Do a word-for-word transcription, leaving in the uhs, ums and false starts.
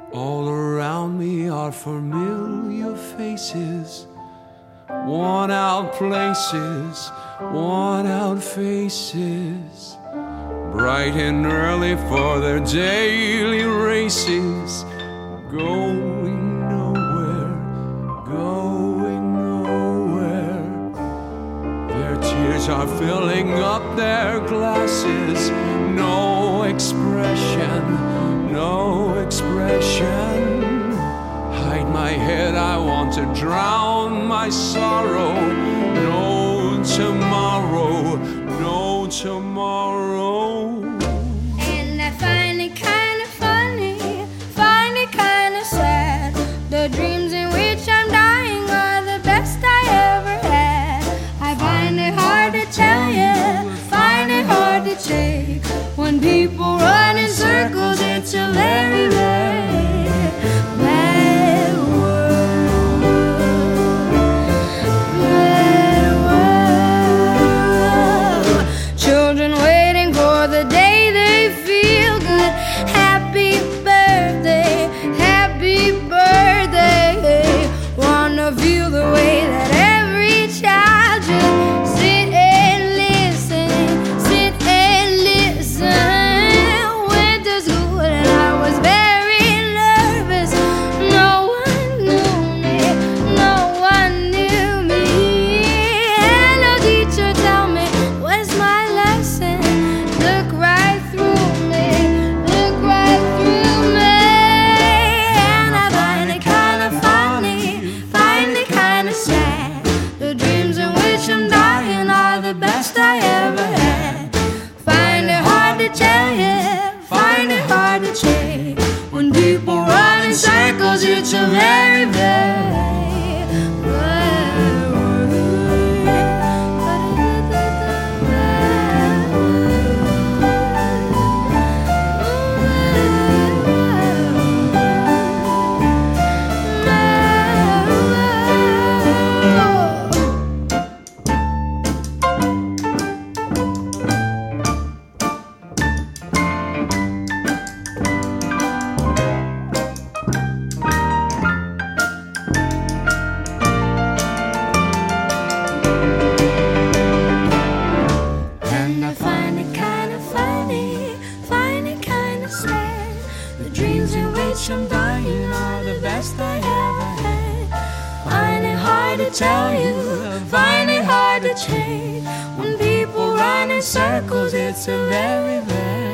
All around me are familiar faces, worn out places, worn out faces, bright and early for their daily races, going nowhere, going nowhere. Their tears are filling up their glasses, no expression, no expression. Hide my head, I want to drown my sorrow. No tomorrow, no tomorrow. And I find it kind of funny, find it kind of sad. The dreams in which I'm dying are the best I ever had. I find it hard to tell you, find it hard to take. When people run in circles, it's a very, very bad world. Bad world. Children waiting for the day they feel good. Happy birthday, happy birthday. Wanna feel the way that every child should sit and listen, sit and listen. Went to school and I was very nervous. No one knew me, no one knew me. And no teacher tell me what's my lesson. Look right through me, look right through me. And I find it kind of funny, find it kind of sad. The dreams in which I'm dying are the best I ever had. Find it hard to tell you, find it hard to take. When people run in circles, it's a very, very bad And I find it kind of funny, find it kind of sad. The dreams in which I'm dying are the best I ever had. Find it hard to tell you, find it hard to take. When people run in circles, it's a very, very